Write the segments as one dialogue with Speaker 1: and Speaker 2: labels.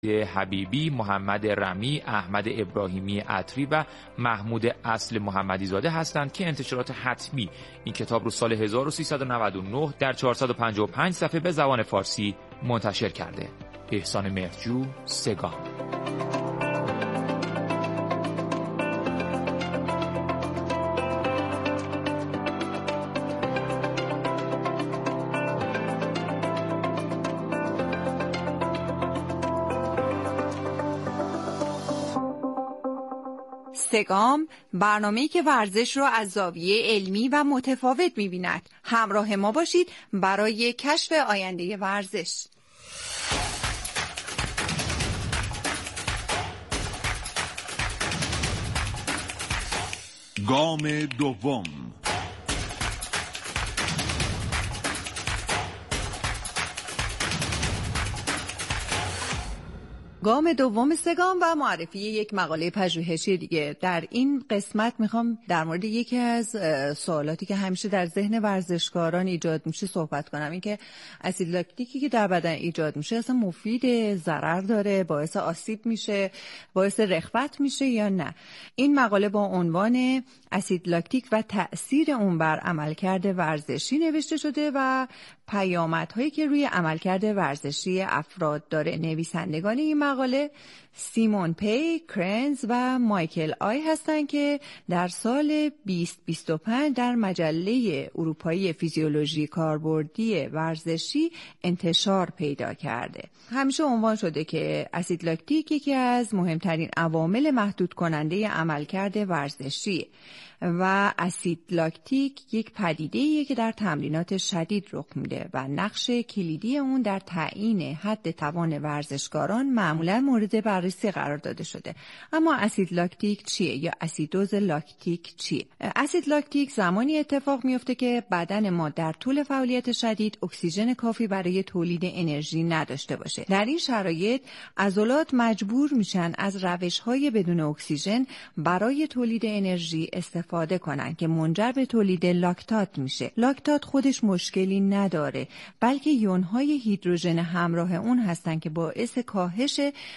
Speaker 1: حبیبی، محمد رمی، احمد ابراهیمی عطری و محمود اصل محمدی زاده هستند که انتشارات حتمی این کتاب رو سال 1399 در 455 صفحه به زبان فارسی منتشر کرده. احسان مهرجو، سگام.
Speaker 2: سگام، برنامه‌ای که ورزش رو از زاویه علمی و متفاوت می‌بیند. همراه ما باشید برای کشف آینده ورزش.
Speaker 3: گام دوم.
Speaker 2: گام دوم سگام و معرفی یک مقاله پژوهشی دیگه. در این قسمت میخوام در مورد یکی از سوالاتی که همیشه در ذهن ورزشکاران ایجاد میشه صحبت کنم. این که اسید لاکتیکی که در بدن ایجاد میشه اصلا مفید، ضرر داره، باعث آسیب میشه، باعث رخوت میشه یا نه؟ این مقاله با عنوان اسید لاکتیک و تأثیر اون بر عملکرد ورزشی نوشته شده و پیامدهایی که روی عملکرد ورزشی افراد داره. نویسندگان این مقاله سیمون پی، کرنز و مایکل آی هستند که در سال 2025 در مجله اروپایی فیزیولوژی کاربردی ورزشی انتشار پیدا کرده. همیشه عنوان شده که اسید لاکتیک یکی از مهمترین عوامل محدود کننده عملکرد ورزشی و اسید لاکتیک یک پدیده‌ایه که در تمرینات شدید رخ میده و نقش کلیدی اون در تعیین حد توان ورزشکاران معمولا مورد بررسی قرار داده شده. اما اسید لاکتیک چیه یا اسیدوز لاکتیک چیه؟ اسید لاکتیک زمانی اتفاق میفته که بدن ما در طول فعالیت شدید اکسیژن کافی برای تولید انرژی نداشته باشه. در این شرایط عضلات مجبور میشن از روش‌های بدون اکسیژن برای تولید انرژی استفاده کنن که منجر به تولید لاکتات میشه. لاکتات خودش مشکلی نداره، بلکه یونهای هیدروژن همراه اون هستن که باعث کاهش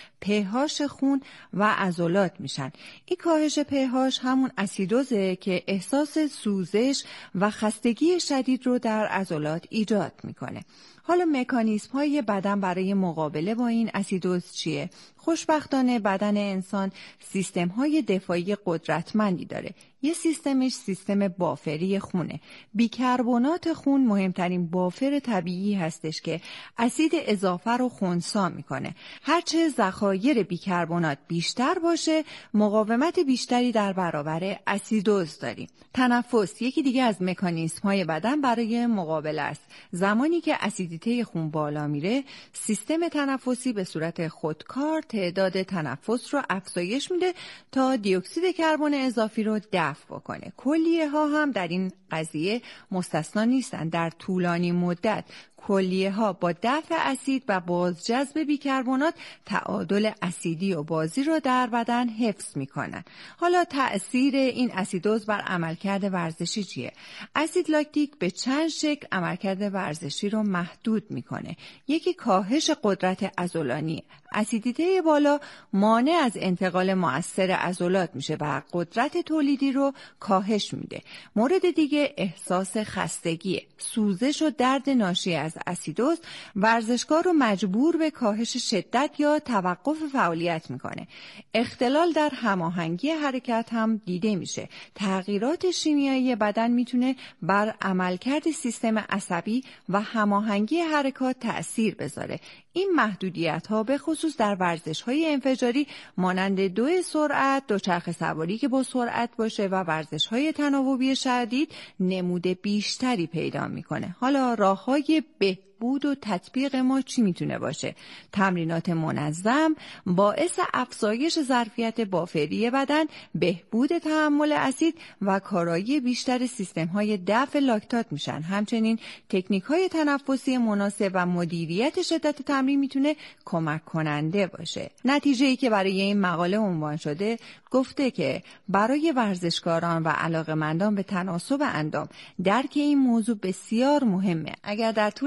Speaker 2: pH خون و عضلات میشن. این کاهش pH همون اسیدوزه که احساس سوزش و خستگی شدید رو در عضلات ایجاد میکنه. حالا مکانیزم های بدن برای مقابله با این اسیدوز چیه؟ خوشبختانه بدن انسان سیستم های دفاعی قدرتمندی داره. یه سیستمش سیستم بافری خونه. بیکربنات خون مهمترین بافر طبیعی هستش که اسید اضافه رو خنثی میکنه. هرچه ذخایر بیکربنات بیشتر باشه، مقاومت بیشتری در برابر اسیدوز داریم. تنفس یکی دیگه از مکانیزم های بدن برای مقابله است. زمانی که اسیدیته خون بالا میره، سیستم تنفسی به صورت خودکار تعداد تنفس رو افزایش میده تا دی اکسید کربن اضافی رو دفع بکنه. کلیه ها هم در این قضیه مستثنا نیستن. در طولانی مدت کلیه ها با دفع اسید و بازجذب بیکربنات تعادل اسیدی و بازی رو در بدن حفظ میکنن. حالا تأثیر این اسیدوز بر عملکرد ورزشی چیه؟ اسید لاکتیک به چند شکل عملکرد ورزشی رو محدود میکنه. یکی کاهش قدرت عضلانی. اسیدیته بالا مانع از انتقال مؤثر عضلات میشه و قدرت تولیدی رو کاهش میده. مورد دیگه احساس خستگیه. سوزش و درد ناشی از اسیدوز ورزشکار رو مجبور به کاهش شدت یا توقف فعالیت میکنه. اختلال در هماهنگی حرکت هم دیده میشه. تغییرات شیمیایی بدن میتونه بر عملکرد سیستم عصبی و هماهنگی حرکات تأثیر بذاره. این محدودیت ها به خصوص در ورزش های انفجاری مانند دو سرعت، دوچرخه سواری که با سرعت باشه و ورزش های تناوبی شدید نمود بیشتری پیدا میکنه. حالا راه های بهبود و تطبیق ما چی میتونه باشه؟ تمرینات منظم باعث افزایش ظرفیت بافری بدن، بهبود تحمل اسید و کارایی بیشتر سیستم های دفع لاکتات میشن. همچنین تکنیک های تنفسی مناسب و مدیریت شدت تمرین میتونه کمک کننده باشه. نتیجه‌ای که برای این مقاله عنوان شده گفته که برای ورزشکاران و علاقه‌مندان به تناسب اندام درک این موضوع بسیار مهمه. اگر در طول تمرین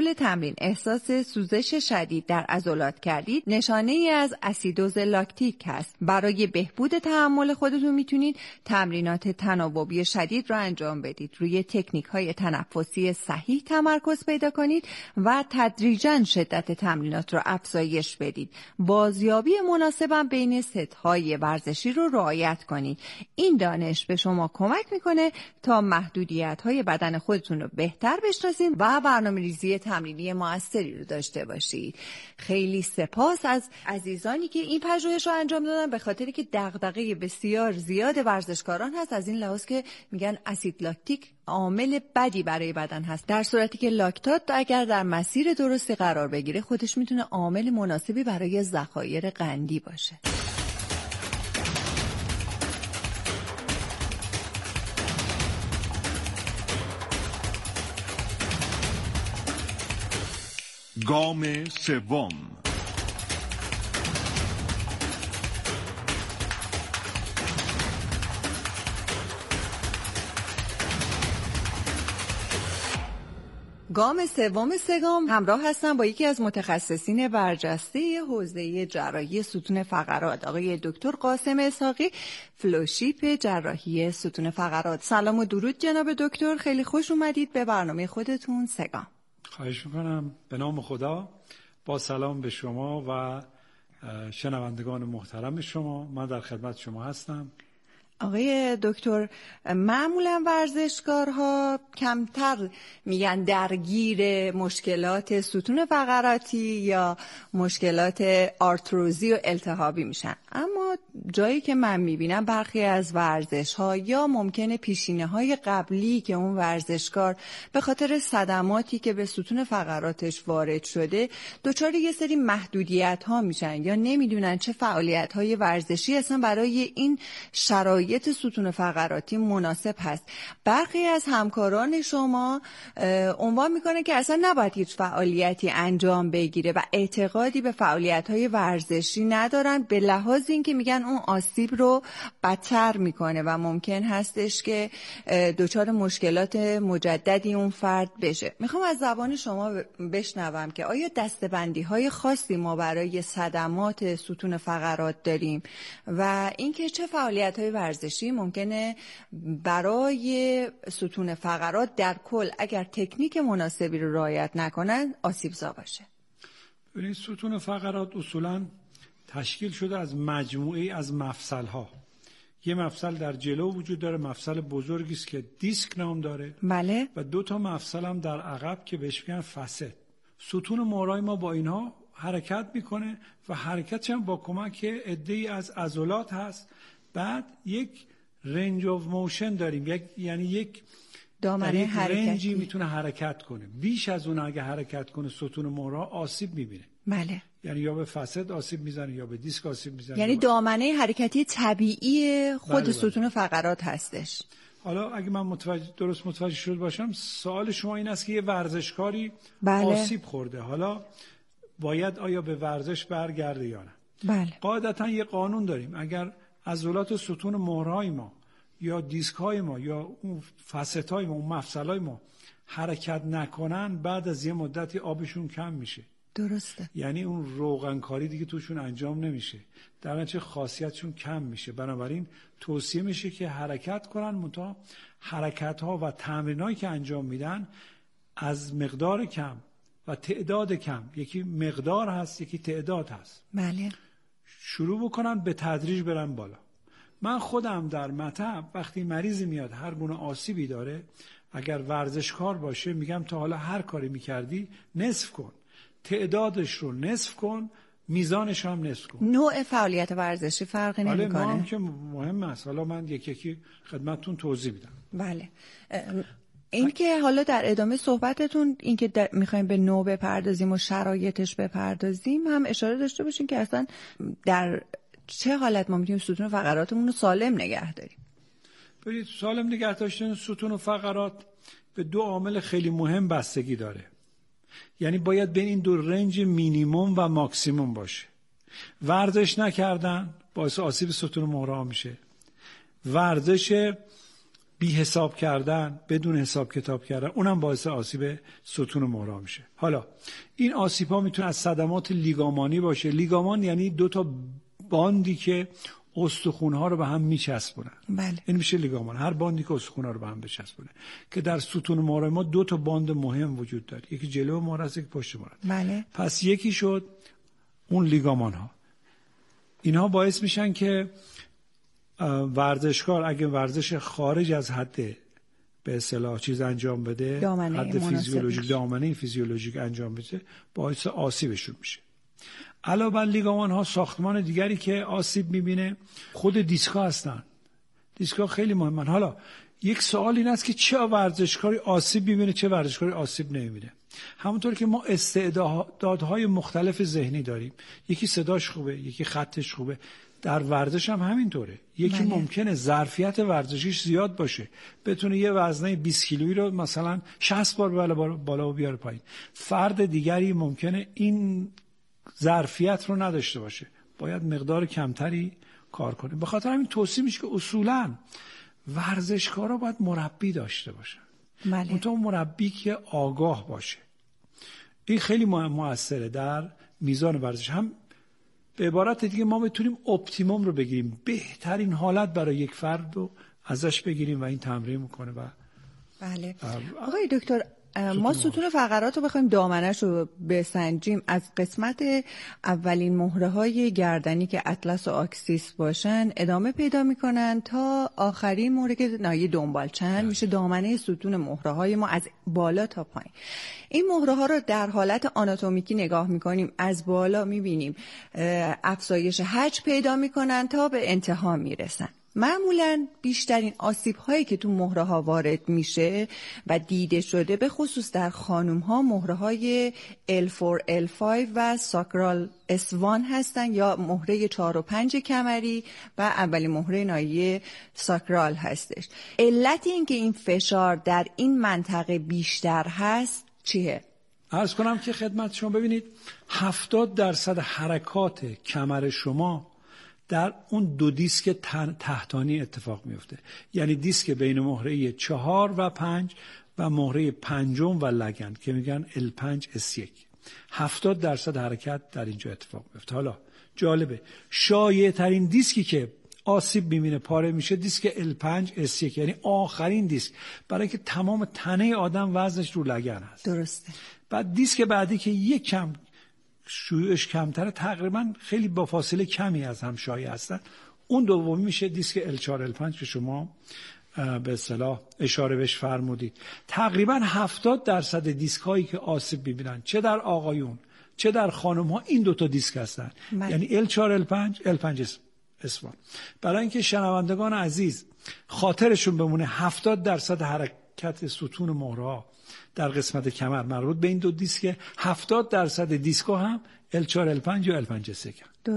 Speaker 2: تمرین احساس سوزش شدید در عضلات کردید، نشانه ای از اسیدوز لاکتیک است. برای بهبود تحمل خودتون میتونید تمرینات تناوبی شدید را انجام بدید. روی تکنیک‌های تنفسی صحیح تمرکز پیدا کنید و تدریجاً شدت تمرینات را افزایش بدید. بازیابی مناسب بین ست‌های ورزشی رو رعایت کنید. این دانش به شما کمک میکنه تا محدودیت‌های بدن خودتون رو بهتر بشناسید و برنامه‌ریزی تمرینی موثری رو داشته باشید. خیلی سپاس از عزیزانی که این پژوهش رو انجام دادن، به خاطری که دغدغه بسیار زیاد ورزشکاران هست از این لحاظ که میگن اسید لاکتیک عامل بدی برای بدن هست، در صورتی که لاکتات اگر در مسیر درستی قرار بگیره خودش میتونه عامل مناسبی برای ذخایر قندی باشه.
Speaker 3: گام سوم.
Speaker 2: گام سوم سگام همراه هستم با یکی از متخصصین برجسته حوزه جراحی ستون فقرات، آقای دکتر قاسم اسحاقی، فلوشیپ جراحی ستون فقرات. سلام و درود جناب دکتر، خیلی خوش اومدید به برنامه خودتون سگام.
Speaker 4: خواهش میکنم. به نام خدا، با سلام به شما و شنوندگان محترم شما. من در خدمت شما هستم.
Speaker 2: آقای دکتر، معمولا ورزشکارها کمتر میگن درگیر مشکلات ستون فقراتی یا مشکلات آرتروزی و التهابی میشن، اما جایی که من میبینم برخی از ورزش‌ها یا ممکنه پیشینه‌های قبلی که اون ورزشکار به خاطر صدماتی که به ستون فقراتش وارد شده دچار یه سری محدودیت‌ها میشن یا نمیدونن چه فعالیت‌های ورزشی اصلا برای این شرایط ستون فقراتی مناسب هست. برخی از همکاران شما عنوان میکنه که اصلا نباید هیچ فعالیتی انجام بگیره و اعتقادی به فعالیت‌های ورزشی ندارن، به لحاظ اینکه میگن اون آسیب رو بدتر میکنه و ممکن هستش که دچار مشکلات مجددی اون فرد بشه. میخوام از زبان شما بشنوم که آیا دسته‌بندی‌های خاصی ما برای صدمات ستون فقرات داریم و اینکه چه فعالیت‌های ورزشی ممکنه برای ستون فقرات در کل اگر تکنیک مناسبی رو رعایت نکنن آسیب‌زا باشه؟
Speaker 4: ببینید، ستون فقرات اصولاً تشکیل شده از مجموعه از مفصل‌ها. یه مفصل در جلو وجود داره، مفصل بزرگی است که دیسک نام داره.
Speaker 2: بله.
Speaker 4: و دو تا مفصل هم در عقب که بهش میگن فسد. ستون مهرای ما با اینها حرکت میکنه و حرکتش هم با کمک عده‌ای از عضلات هست. بعد یک رنج آف موشن داریم، یعنی یک
Speaker 2: دامنه حرکتی
Speaker 4: رنجی میتونه حرکت کنه. بیش از اون اگه حرکت کنه ستون مهرا آسیب میبینه.
Speaker 2: بله.
Speaker 4: یعنی یا به فسد آسیب میزنه یا به دیسک آسیب میزنه.
Speaker 2: یعنی دامنه حرکتی طبیعی خود
Speaker 4: بله.
Speaker 2: ستون فقرات هستش.
Speaker 4: حالا اگه من درست متوجه شده باشم، سوال شما این است که یه ورزشکاری
Speaker 2: بله.
Speaker 4: آسیب خورده، حالا باید آیا به ورزش برگرده یا نه؟
Speaker 2: بله.
Speaker 4: قاعدتا یه قانون داریم، اگر عضلات ستون مهرهای ما یا دیسک های ما یا اون فسد های ما، اون مفصل های ما حرکت نکنن، بعد از یه مدتی آبشون کم میشه.
Speaker 2: درسته.
Speaker 4: یعنی اون روغنکاری دیگه توشون انجام نمیشه، در نتیجه خاصیتشون کم میشه. بنابراین توصیه میشه که حرکت کنن، منتها حرکت ها و تمرینایی که انجام میدن از مقدار کم و تعداد کم، یکی مقدار هست یکی تعداد هست.
Speaker 2: بله.
Speaker 4: شروع بکنن به تدریج برن بالا. من خودم در مطب وقتی مریضی میاد هر گونه آسیبی داره، اگر ورزشکار باشه میگم تا حالا هر کاری میکردی نصف کن، تعدادش رو نصف کن، میزانش هم نصف کن.
Speaker 2: نوع فعالیت ورزشی فرقی نمیکنه.
Speaker 4: بله، نوع هم که مهم است. حالا من یکی خدمتتون توضیح میدم.
Speaker 2: بله. این که حالا در ادامه صحبتتون این که میخوایم به نوع بپردازیم و شرایطش بپردازیم هم اشاره داشته باشین که اصلا در چه حالت ما میتونیم ستون فقراتمون رو سالم نگه داریم.
Speaker 4: ببینید، سالم نگه داشتن ستون فقرات به دو عامل خیلی مهم بستگی داره. یعنی باید بین این دو رنج مینیمم و ماکسیمم باشه. ورزش نکردن باعث آسیب ستون مهرها میشه. ورزش بی حساب کردن، بدون حساب کتاب کردن، اونم باعث آسیب ستون مهره‌ها میشه. حالا این آسیب‌ها میتونه از صدمات لیگامانی باشه. لیگامان یعنی 2 باندی که استخوان‌ها رو به هم میچسبونن.
Speaker 2: بله.
Speaker 4: این میشه لیگامان. هر باندی که استخوان‌ها رو به هم بچسبونه. که در ستون مهره ما 2 باند مهم وجود داره. یکی جلو مهره است، یکی پشت مهره.
Speaker 2: بله.
Speaker 4: پس یکی شد اون لیگامان‌ها. اینها باعث میشن که ورزشکار اگه ورزش خارج از حد به اصطلاح چیز انجام بده، حد فیزیولوژیک، دامنه فیزیولوژیک انجام بده، باعث آسیبشون میشه. علاوه بر لیگامان ها، ساختمان دیگری که آسیب میبینه خود دیسکا هستن. دیسکا خیلی مهمن. حالا یک سوال این است که چه ورزشکاری آسیب میبینه، چه ورزشکاری آسیب نمیبینه. همونطور که ما استعدادهای مختلف ذهنی داریم، یکی صداش خوبه، یکی خطش خوبه، در ورزش هم همینطوره. یکی ممکنه ظرفیت ورزشیش زیاد باشه، بتونه یه وزنه 20 کیلویی رو مثلا 60 بار بالا و بیاره پایین. فرد دیگری ممکنه این ظرفیت رو نداشته باشه، باید مقدار کمتری کار کنه. به خاطر همین توصیه میشه که اصولاً ورزشکارا باید مربی داشته باشن. اون مربی که آگاه باشه. این خیلی موثره در میزان ورزش. هم به عبارت دیگه ما بتونیم اپتیموم رو بگیریم، بهترین حالت برای یک فرد رو ازش بگیریم و این تمرین میکنه. و
Speaker 2: بله. آقای دکتر، ما ستون فقرات رو بخوایم دامنش رو بسنجیم، از قسمت اولین مهره های گردنی که اطلس و آکسیس باشن ادامه پیدا میکنن تا آخرین مهره که نایه دنبال چند میشه دامنه ستون مهره های ما از بالا تا پایین. این مهره ها رو در حالت آناتومیکی نگاه میکنیم، از بالا میبینیم افزایش حجم پیدا میکنن تا به انتها میرسن. معمولاً بیشترین آسیب‌هایی که تو مهره‌ها وارد میشه و دیده شده به خصوص در خانم‌ها مهره‌های L4, L5 و ساکرال S1 هستن یا مهره 4 و 5 کمری و اولین مهره ناحیه ساکرال هستش. علت این که این فشار در این منطقه بیشتر هست چیه؟
Speaker 4: عرض کنم که خدمت شما ببینید 70% حرکات کمر شما در اون 2 دیسک تحتانی اتفاق میفته. یعنی دیسک بین مهره 4 و 5 و مهره 5 و لگن که میگن L5 S1. 70% حرکت در اینجا اتفاق میفته. حالا جالبه، شایع ترین دیسکی که آسیب میبینه پاره میشه دیسک L5 S1، یعنی آخرین دیسک، برای که تمام تنه آدم وزنش رو لگن هست.
Speaker 2: درسته.
Speaker 4: بعد دیسک بعدی که یک کم شیوعش کمتره، تقریبا خیلی با فاصله کمی از هم شایع هستن، اون دومی میشه دیسک L4 L5 که شما به اصطلاح اشاره بهش فرمودید. تقریبا 70% دیسک هایی که آسیب میبینن چه در آقایون چه در خانم ها این 2 دیسک هستن. یعنی L4 L5 L5 S1. برای اینکه شنوندگان عزیز خاطرشون بمونه 70% حرکت ستون مهره‌ها در قسمت کمر مربوط به این 2 دیسک، 70% دیسک‌ها هم L4 L5 یا L5 S1.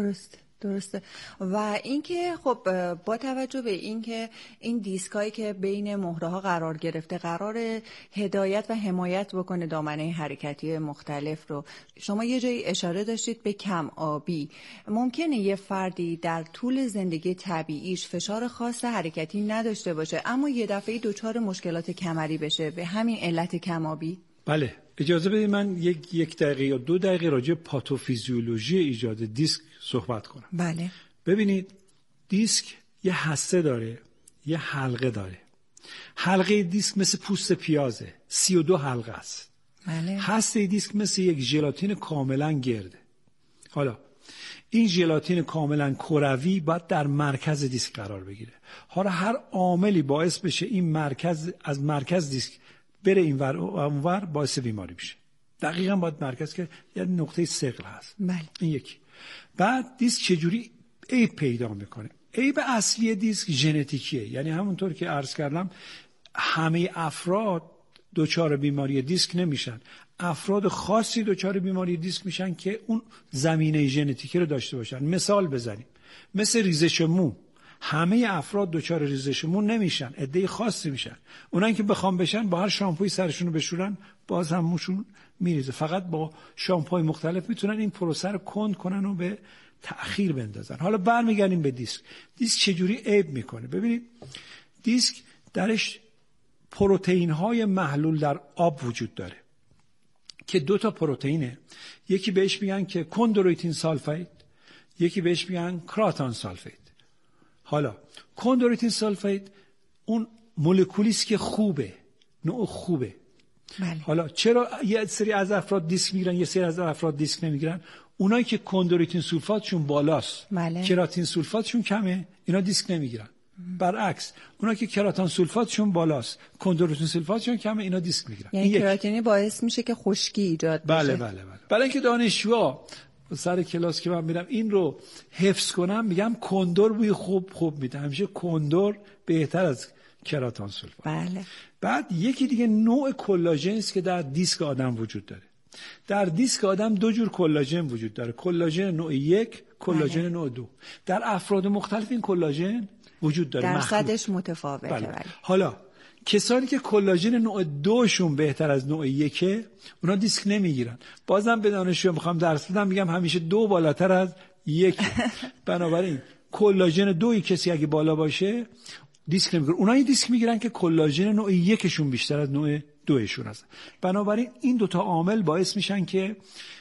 Speaker 2: درسته. و اینکه خب با توجه به اینکه این دیسکایی که بین مهره‌ها قرار گرفته قرار هدایت و حمایت بکنه دامنه حرکتی مختلف رو، شما یه جایی اشاره داشتید به کم آبی. ممکنه یه فردی در طول زندگی طبیعیش فشار خاص حرکتی نداشته باشه اما یه دفعه دچار مشکلات کمری بشه به همین علت کم آبی؟
Speaker 4: بله. اجازه بدید من یک دقیقه یا 2 دقیقه راجع به پاتوفیزیولوژی ایجاد دیسک صحبت کنم.
Speaker 2: بله.
Speaker 4: ببینید دیسک یه هسته داره، یه حلقه داره. حلقه دیسک مثل پوست پیازه، 32 حلقه است.
Speaker 2: بله.
Speaker 4: هسته دیسک مثل یک ژلاتین کاملا گرده. حالا این ژلاتین کاملا کروی باید در مرکز دیسک قرار بگیره. حالا هر عاملی باعث بشه این مرکز از مرکز دیسک بره اینور اونور باعث بیماری میشه. دقیقاً باید مرکز که یعنی نقطه ثقل هست.
Speaker 2: بله.
Speaker 4: این یکی. بعد دیسک چجوری عیب پیدا میکنه؟ عیب اصلی دیسک ژنتیکیه. یعنی همونطور که عرض کردم همه افراد دچار بیماری دیسک نمیشن. افراد خاصی دچار بیماری دیسک میشن که اون زمینه ژنتیکی رو داشته باشن. مثال بزنیم، مثل ریزش مو. همه افراد دچار ریزش مو نمیشن، عده خاصی میشن. اونایی که بخوام بشن با هر شامپوی سرشون رو بشورن باز هم موشون میریزه. فقط با شامپوهای مختلف میتونن این پروسه رو کند کنن و به تأخیر بندازن. حالا برمیگردیم به دیسک. دیسک چجوری عیب میکنه؟ ببینید دیسک درش پروتئین های محلول در آب وجود داره که 2 تا پروتئینه. یکی بهش میگن که کندرویتین سالفیت، یکی بهش میگن کراتان سالفیت. حالا کندرویتین سالفیت اون مولکولی است که خوبه، نوع خوبه.
Speaker 2: بله.
Speaker 4: حالا چرا یه سری از افراد دیسک میگیرن، یه سری از افراد دیسک نمیگیرن؟ اونایی که کندرویتین سولفاتشون بالاست،
Speaker 2: بله.
Speaker 4: کراتین سولفاتشون کمه، اینا دیسک نمیگیرن. برعکس اونایی که کراتین سولفاتشون بالاست، کندرویتین سولفاتشون کمه، اینا دیسک میگیرن.
Speaker 2: یعنی کراتینی باعث میشه که خشکی ایجاد بشه.
Speaker 4: بله. برای اینکه دانشجوها سر کلاس که من میرم این رو حفظ کنم، میگم کندور بوی خوب میده. همیشه کندور بهتر از کراتین سولفات.
Speaker 2: بله.
Speaker 4: بعد یکی دیگه نوع کلاژن است که در دیسک آدم وجود داره. در دیسک آدم 2 جور کلاژن وجود داره، کلاژن نوع 1، کلاژن نوع 2. در افراد مختلف این کلاژن وجود داره،
Speaker 2: درصدش متفاوته.
Speaker 4: بله. حالا کسانی که کلاژن نوع 2 شون بهتر از نوع 1، اونا دیسک نمیگیرن. بازم به دانشجو میخوام درس بدم، میگم همیشه 2 بالاتر از 1. بنابراین کلاژن 2 کسی اگه بالا باشه دیسک نمیگیرن. اونایی دیسک میگیرن که کلاژن نوع 1 شون بیشتر از نوع 2 شون هست. بنابراین این 2 تا عامل باعث میشن که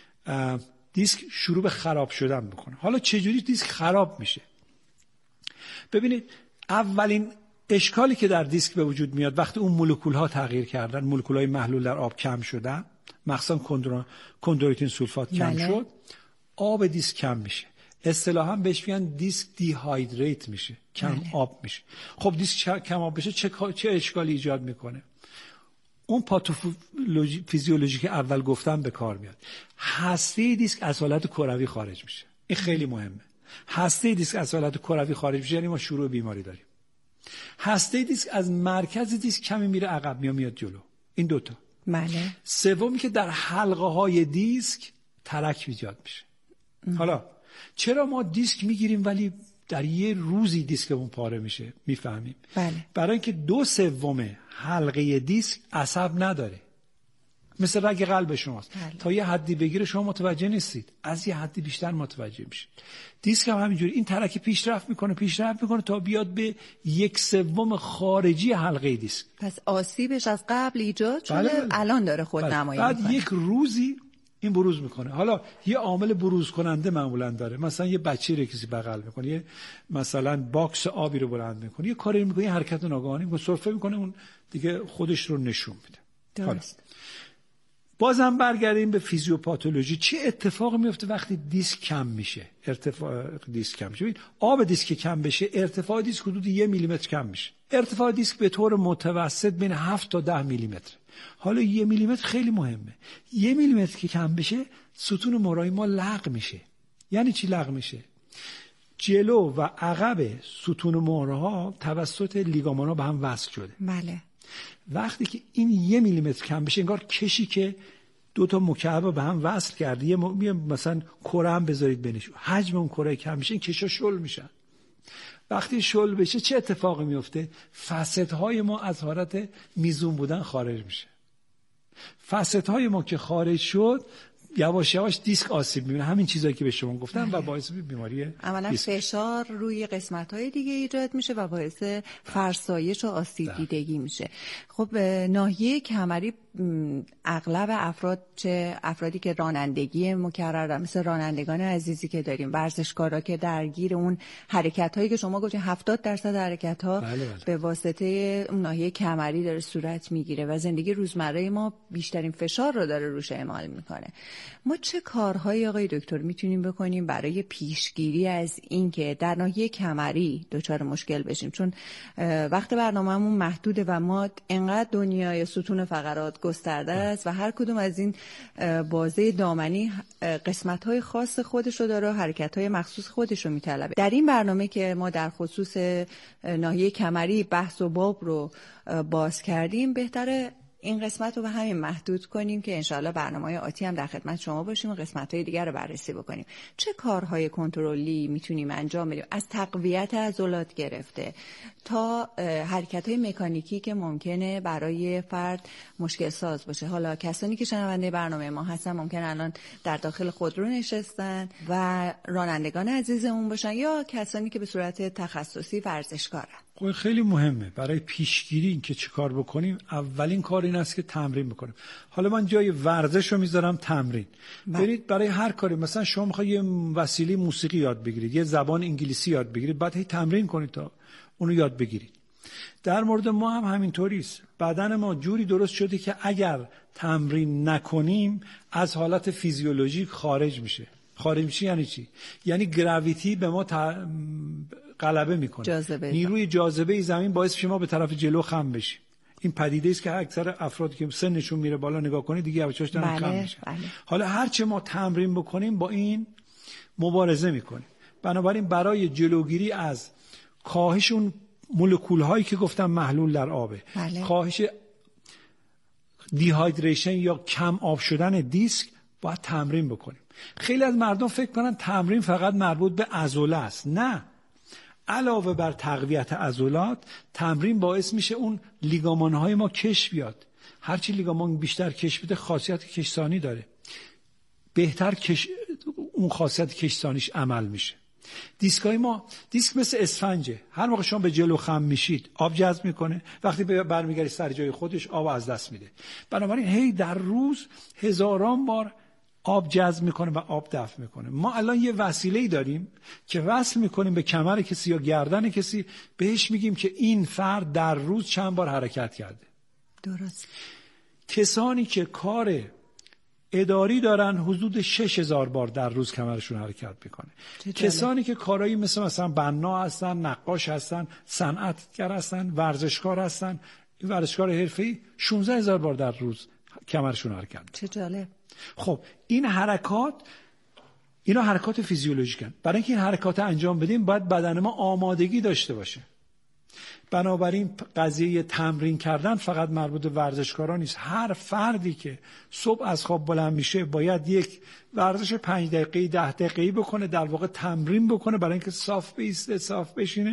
Speaker 4: دیسک شروع به خراب شدن بکنه. حالا چجوری دیسک خراب میشه؟ ببینید، اولین اشکالی که در دیسک به وجود میاد وقتی اون مولکول ها تغییر کردن، مولکول های محلول در آب کم شدن، مخصوصا کندرویتین سولفات کم شد، آب دیسک کم میشه. اصطلاحاً بهش میگن دیسک دیهایدریت میشه، کم آب میشه. خب دیسک کم آب بشه چه اشکالی ایجاد میکنه؟ اون پاتوفیزیولوژی که اول گفتم به کار میاد. هسته دیسک از حالت کروی خارج میشه. این خیلی مهمه. هسته دیسک از حالت کروی خارج میشه یعنی ما شروع بیماری داریم. هسته دیسک از مرکز دیسک کمی میره عقب میاد جلو. این 2 تا.
Speaker 2: بله.
Speaker 4: سومی که در حلقه های دیسک ترک ایجاد میشه. حالا چرا ما دیسک میگیریم ولی در یه روزی دیسکمون پاره میشه؟ میفهمیم.
Speaker 2: بله.
Speaker 4: برای اینکه 2/3 حلقه دیسک عصب نداره، مثل رگ قلب شماست.
Speaker 2: بله.
Speaker 4: تا یه حدی بگیره شما متوجه نیستید، از یه حدی بیشتر متوجه میشید. دیسک هم همینجوری، این ترک پیشرفت میکنه تا بیاد به 1/3 خارجی حلقه دیسک.
Speaker 2: پس آسیبش از قبل ایجاد شده.
Speaker 4: بله.
Speaker 2: الان داره خودنمایی میکنه.
Speaker 4: بعد یک روزی این بروز میکنه. حالا یه عامل بروز کننده معمولا داره، مثلا یه بچه رو کسی بغل میکنه، یه مثلا باکس آبی رو بلند میکنه، یه کاری میکنه، یه حرکت ناگهانی میکنه، سرفه میکنه، اون دیگه خودش رو نشون میده.
Speaker 2: درست.
Speaker 4: بازم برگردیم به فیزیوپاتولوژی. چه اتفاقی میفته وقتی دیسک کم میشه؟ ارتفاع دیسک کم میشه. آب دیسک کم بشه، ارتفاع دیسک حدود 1 میلیمتر کم میشه. ارتفاع دیسک به طور متوسط بین 7 تا 10 میلیمتر. حالا 1 میلیمتر خیلی مهمه. 1 میلیمتر که کم بشه، ستون مهره‌های ما لغو میشه. یعنی چی لغو میشه؟ جلو و عقب ستون مهره‌ها توسط لیگامن‌ها به هم وصل شده.
Speaker 2: بله.
Speaker 4: وقتی که این 1 میلیمتر کم بشه، انگار کشی که 2 تا مکعب به هم وصل کرده، یه مثلا کره هم بذارید بینش، حجم اون کره کم میشه، این کشا شل میشن. وقتی شل بشه چه اتفاقی میفته؟ فسدهای ما از حالت میزون بودن خارج میشه. فسدهای ما که خارج شد، یواش یواش دیسک آسیب میبینه. همین چیزایی که به شما گفتم و باعث بیماری
Speaker 2: عملا فشار روی قسمت‌های دیگه ایجاد میشه و باعث فرسایش و آسیب دیدگی میشه. خب ناحیه کمری اغلب افراد، چه افرادی که رانندگی مکرر دارن، مثل رانندگان عزیزی که داریم، ورزشکارا که درگیر اون حرکت‌هایی که شما گفتین 70% حرکت‌ها به واسطه اون ناحیه کمری داره صورت میگیره و زندگی روزمره ما بیشترین فشار رو داره روش اعمال میکنه. ما چه کارهایی آقای دکتر میتونیم بکنیم برای پیشگیری از این که در ناحیه کمری دچار مشکل بشیم؟ چون وقت برنامه‌مون محدوده و ما انقدر دنیای ستون فقرات گسترده است و هر کدوم از این بازه دامنی قسمت‌های خاص خودش رو داره و حرکت‌های مخصوص خودش رو میطلبه. در این برنامه که ما در خصوص ناحیه کمری بحث و باب رو باز کردیم، بهتره این قسمت رو به همین محدود کنیم که انشاءالله برنامه‌های آتی هم در خدمت شما باشیم و قسمت‌های دیگر رو بررسی بکنیم. چه کارهای کنترلی میتونیم انجام بدیم، از تقویت عضلات گرفته تا حرکت‌های مکانیکی که ممکنه برای فرد مشکل ساز باشه؟ حالا کسانی که شنونده برنامه ما هستن ممکنه الان در داخل خودرو نشستن و رانندگان عزیزمون باشن یا کسانی که به صورت تخصصی ورزشکارن.
Speaker 4: خب خیلی مهمه برای پیشگیری این که چه کار بکنیم. اولین کار این است که تمرین بکنیم. حالا من جای ورزش رو میذارم تمرین. برید برای هر کاری، مثلا شما میخواید یه وسیله موسیقی یاد بگیرید، یه زبان انگلیسی یاد بگیرید، بعد هی تمرین کنید تا اونو یاد بگیرید. در مورد ما هم همینطوری است. بدن ما جوری درست شده که اگر تمرین نکنیم از حالت فیزیولوژیک خارج میشه. خارج میشه یعنی چی؟ یعنی گراویتی به ما غلبه میکنه. نیروی جاذبه زمین باعث میشه ما به طرف جلو خم بشیم. این پدیده است که اکثر افرادی که سنشون میره بالا نگاه کنید دیگه یواشاش دارن خم میشن. حالا هرچه ما تمرین بکنیم با این مبارزه میکنیم. بنابراین برای جلوگیری از کاهش اون مولکول هایی که گفتم محلول در آبه، کاهش دیهایدریشن یا کم آب شدن دیسک، باید تمرین بکنیم. خیلی از مردم فکر کنن تمرین فقط مربوط به عضله است. نه، علاوه بر تقویت عضلات، تمرین باعث میشه اون لیگامان های ما کش بیاد. هرچی لیگامان بیشتر کش بده خاصیت کشسانی داره، بهتر اون خاصیت کشسانیش عمل میشه. دیسکای ما، دیسک مثل اسفنجه، هر موقع شما به جلو خم میشید آب جذب میکنه، وقتی برمیگردید سر جای خودش آب از دست میده. بنابراین هی در روز هزاران بار آب جذب میکنه و آب دفع میکنه. ما الان یه وسیله‌ای داریم که وصل میکنیم به کمر کسی یا گردن کسی، بهش میگیم که این فرد در روز چند بار حرکت کرده.
Speaker 2: درست.
Speaker 4: کسانی که کار اداری دارن حدود 6000 بار در روز کمرشون حرکت میکنه. کسانی که کارایی مثلا بنا هستن، نقاش هستن، صنعتگر هستن، ورزشکار هستن، ورزشکار حرفه‌ای 16000 بار در روز کمرشون حرکت میکنه.
Speaker 2: چه جالب.
Speaker 4: خب این اینا حرکات فیزیولوژیکن. برای اینکه این حرکات انجام بدیم باید بدن ما آمادگی داشته باشه. بنابراین قضیه تمرین کردن فقط مربوط به ورزشکاران نیست. هر فردی که صبح از خواب بلند میشه باید یک ورزش 5 دقیقه‌ای 10 دقیقه‌ای بکنه، در واقع تمرین بکنه برای اینکه صاف بیسته، صاف بشینه،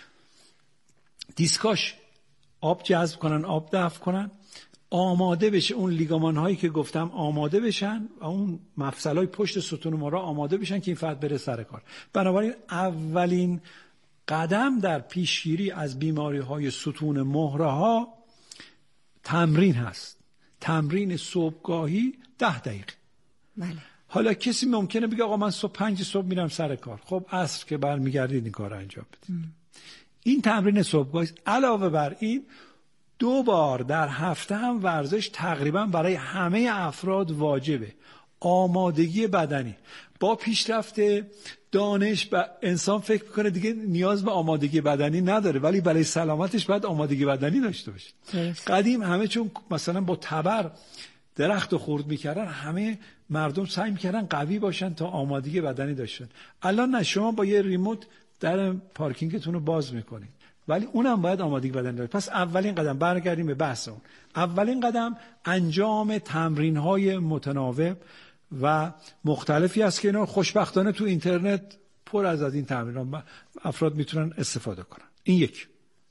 Speaker 4: دیسکاش آب جذب کنن، آب دفع کنن، آماده بشه، اون لیگامان هایی که گفتم آماده بشن و اون مفصل های پشت ستون مهره آماده بشن که این فرد بره سر کار. بنابراین اولین قدم در پیشگیری از بیماری های ستون مهره ها تمرین هست. تمرین صبحگاهی 10 دقیقه.
Speaker 2: بله.
Speaker 4: حالا کسی ممکنه بگه آقا من صبح 5 صبح میرم سر کار. خب عصر که برمیگردید این کار انجام بدید. این تمرین صبحگاهی. علاوه بر این 2 بار در هفته هم ورزش تقریبا برای همه افراد واجبه. آمادگی بدنی. با پیشرفت دانش و انسان فکر میکنه دیگه نیاز به آمادگی بدنی نداره، ولی برای سلامتش باید آمادگی بدنی داشته باشه. قدیم همه چون مثلا با تبر درخت رو خورد میکردن، همه مردم سعی میکردن قوی باشن تا آمادگی بدنی داشتن. الان نه، شما با یه ریموت در پارکینگتون رو باز میکنید، ولی اونم باید آمادگی بدنی داره. پس اولین قدم، برگردیم به بحث اون، اولین قدم انجام تمرین‌های متناوب و مختلفی است که اینا خوشبختانه تو اینترنت پر از این تمرین‌ها افراد میتونن استفاده کنن. این یک.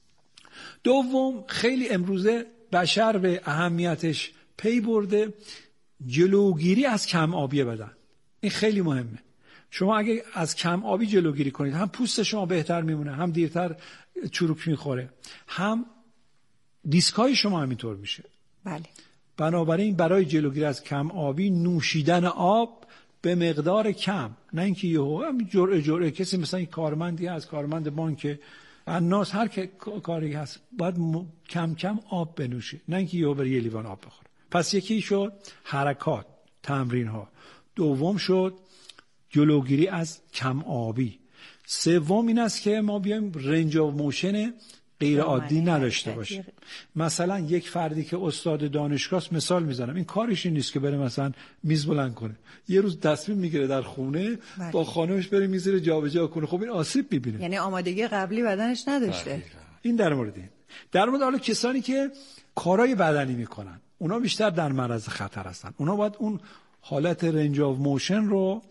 Speaker 4: دوم، خیلی امروزه بشر به اهمیتش پی برده جلوگیری از کم آبی بدن. این خیلی مهمه. شما اگه از کم آبی جلوگیری کنید، هم پوست شما بهتر میمونه، هم دیرتر چروک میخوره، هم دیسکای شما همینطور میشه.
Speaker 2: بله.
Speaker 4: بنابراین برای جلوگیری از کم آبی نوشیدن آب به مقدار کم، نه اینکه یهو جرعه کسی مثلا این کارمندی هست، کارمند بانک، الناس، هر کاری هست باید کم کم آب بنوشه، نه اینکه یهو بره یه لیوان آب بخوره. پس یکی شد حرکات، تمرین ها. دوم شد جلوگیری از کم آبی. سوم این است که ما بیایم رنج آف موشن غیر عادی نداشته باشیم. مثلا یک فردی که استاد دانشگاه است، مثال میزنم، این کارش این نیست که بره مثلا میز بلند کنه، یه روز تصمیم میگیره در خونه با خانمش بره میز رو جابجا کنه، خب این آسیب میبینه،
Speaker 2: یعنی آمادگی قبلی بدنش نداشته.
Speaker 4: این در مورد این. در مورد حالا کسانی که کارهای بدنی میکنن، اونا بیشتر در معرض خطر هستن. اونا باید اون حالت رنج آف موشن رو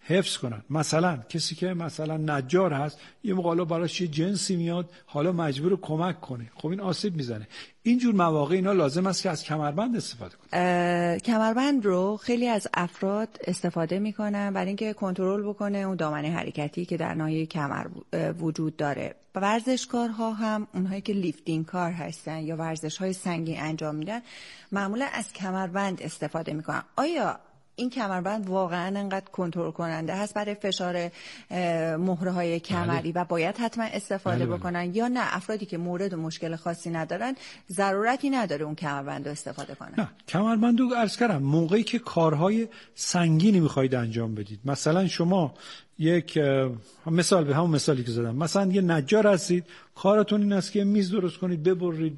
Speaker 4: حفظ کنن. مثلا کسی که مثلا نجار هست، یه موقع براش یه جنسی میاد، حالا مجبور کمک کنه، خب این آسیب میزنه. اینجور مواقع اینا لازم است که از کمربند استفاده کنه.
Speaker 2: کمربند رو خیلی از افراد استفاده میکنن برای اینکه کنترل بکنه اون دامنه حرکتی که در ناحیه کمر وجود داره. ورزشکارها هم اونهایی که لیفتینگ کار هستن یا ورزش‌های سنگین انجام میدن معمولا از کمربند استفاده میکنن. آیا این کمربند واقعا انقدر کنترل کننده هست برای فشار مهره‌های کمری و باید حتما استفاده بکنن یا نه افرادی که مورد و مشکل خاصی ندارن ضرورتی نداره اون کمربند رو استفاده کنن؟
Speaker 4: نه، کمربند رو عرض کردم موقعی که کارهای سنگینی میخواید انجام بدید. مثلا شما یک مثال به همون مثالی که زدم، مثلا یه نجار هستید، کارتون این است که میز درست کنید، ببرید،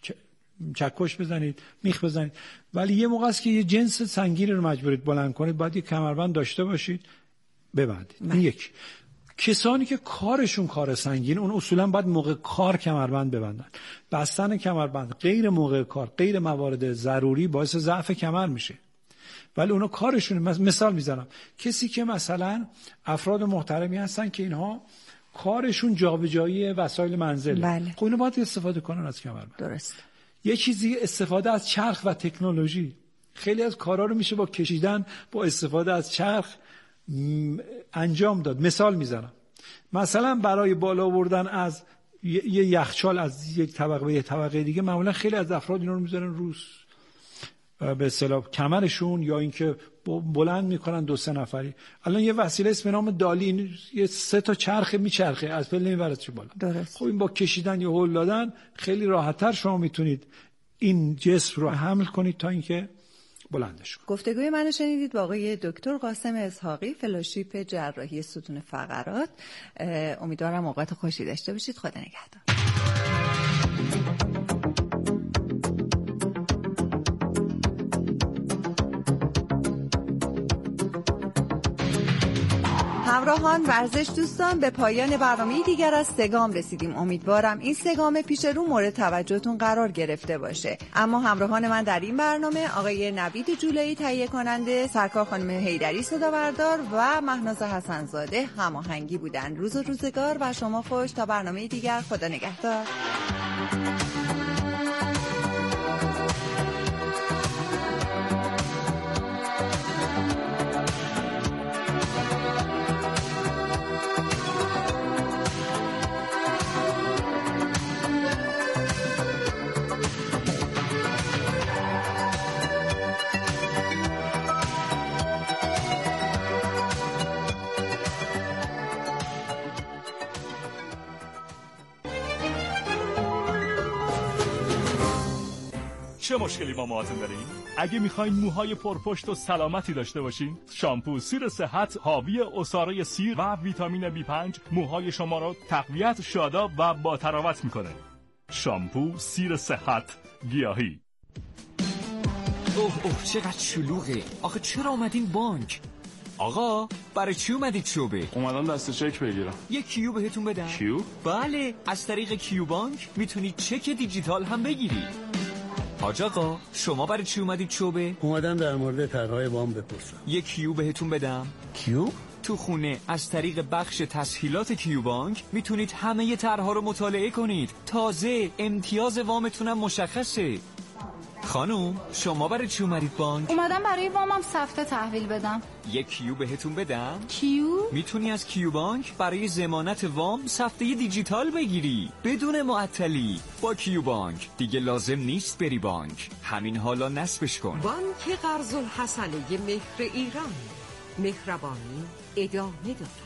Speaker 4: چکش بزنید، میخ بزنید، ولی یه موقع است که یه جنس سنگینی رو مجبورید بلند کنید، باید یه کمربند داشته باشید ببندید. این یک. کسانی که کارشون کار سنگین، اون اصولا باید موقع کار کمربند ببندن. بستن کمربند غیر موقع کار، غیر موارد ضروری باعث ضعف کمر میشه. ولی اونا کارشون، مثال میزنم، کسی که مثلا افراد محترمی هستن که اینها کارشون جابجایی وسایل منزل،
Speaker 2: بله.
Speaker 4: خب اینا باید استفاده کنن از کمربند.
Speaker 2: درست.
Speaker 4: یه چیزی استفاده از چرخ و تکنولوژی، خیلی از کارا رو میشه با کشیدن، با استفاده از چرخ انجام داد. مثال میزنم، مثلا برای بالا آوردن از یه یخچال از یک طبقه به یک طبقه دیگه، معمولا خیلی از افراد اینا رو میذارن روز به اصطلاح کمرشون، یا اینکه بلند میکنن 2-3 نفری. الان یه وسیله اسم نام دالی، یه 3 تا چرخ میچرخه، از پله میبره چه بالا.
Speaker 2: درست.
Speaker 4: خب این با کشیدن یا هول دادن خیلی راحت‌تر شما میتونید این جسم رو حمل کنید تا اینکه بلندش کنید.
Speaker 2: گفتگوی منو شنیدید با آقای دکتر قاسم اسحاقی، فلوشیپ جراحی ستون فقرات. امیدوارم اوقات خوشی داشته باشید. خدا نگهدار. همراهان ورزش دوستان، به پایان برنامه دیگر از سگام رسیدیم. امیدوارم این سگام پیش رو مورد توجهتون قرار گرفته باشه. اما همراهان من در این برنامه آقای نوید جولایی تهیه کننده، سرکار خانم حیدری صدابردار و مهناز حسنزاده هماهنگی بودن. روز و روزگار و شما خوش. تا برنامه دیگر، خدا نگهدار.
Speaker 5: چه مشکلی با موهاتون دارین؟ اگه میخواین موهای پرپشت و سلامتی داشته باشین، شامپو سیر صحت حاوی عصاره سیر و ویتامین B5 موهای شما رو تقویت، شاداب و با تراوت میکنه. شامپو سیر صحت گیاهی.
Speaker 6: اوه چقدر شلوغه. آخه چرا اومدین بانک؟ آقا برای چی اومدید شعبه؟
Speaker 5: اومدم دست چک بگیرم.
Speaker 6: یه کیو بهتون بدم؟
Speaker 5: کیو؟
Speaker 6: بله، از طریق کیو بانک میتونید چک دیجیتال هم بگیرید. حاج آقا شما برای چی اومدید شعبه؟
Speaker 7: اومدم در مورد طرح‌های وام بپرسم.
Speaker 6: یه کیو بهتون بدم؟
Speaker 7: کیو؟
Speaker 6: تو خونه از طریق بخش تسهیلات کیو بانک میتونید همه طرح‌ها رو مطالعه کنید. تازه امتیاز وامتونم مشخصه. خانوم شما برای چی اومدید بانک؟
Speaker 8: اومدم برای وامم سفته تحویل بدم.
Speaker 6: یک کیو بهتون بدم؟
Speaker 8: کیو؟
Speaker 6: میتونی از کیو بانک برای ضمانت وام سفته دیجیتال بگیری بدون معطلی. با کیو بانک دیگه لازم نیست بری بانک، همین حالا نصبش کن.
Speaker 9: بانک قرض الحسنه مهر ایران، مهربانی ادامه دارد.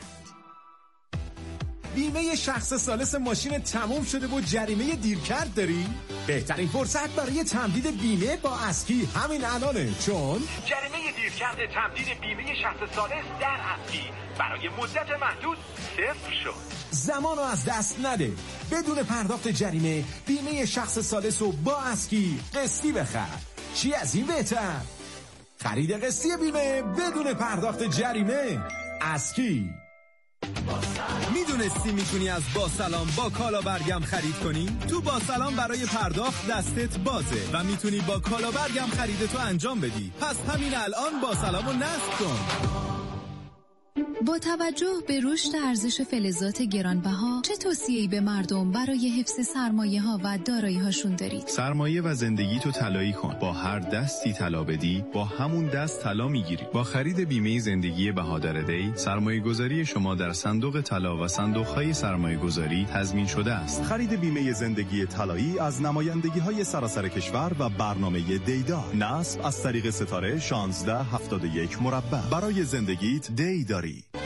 Speaker 10: بیمه شخص ثالث ماشین تموم شده و جریمه دیرکرد داری؟ بهترین فرصت برای تمدید بیمه با اسکی همین الانه، چون
Speaker 11: جریمه دیرکرد تمدید بیمه شخص ثالث در اسکی برای مدت محدود صفر شد.
Speaker 10: زمانو از دست نده. بدون پرداخت جریمه بیمه شخص ثالث رو با اسکی قسطی بخر. چی از این بهتر؟ خرید قسطی بیمه بدون پرداخت جریمه. اسکی.
Speaker 12: میدونستی میتونی از با سلام با کالا برگم خرید کنی؟ تو با سلام برای پرداخت دستت بازه و میتونی با کالا برگم خریدتو انجام بدی. پس همین الان با سلامو نصب کن.
Speaker 13: با توجه به رشد ارزش فلزات گرانبها چه توصیه‌ای به مردم برای حفظ سرمایه‌ها و دارایی‌هاشون دارید؟
Speaker 14: سرمایه و زندگی تو طلایی کن. با هر دستی طلا بدی، با همون دست طلا میگیری. با خرید بیمه زندگی بهادر دی، سرمایه‌گذاری شما در صندوق طلا و صندوق‌های سرمایه‌گذاری تضمین شده است.
Speaker 15: خرید بیمه زندگی طلایی از نمایندگی‌های سراسر کشور و برنامه دیدا. نصب از طریق ستاره 1671 مربع. برای زندگیت دی داری.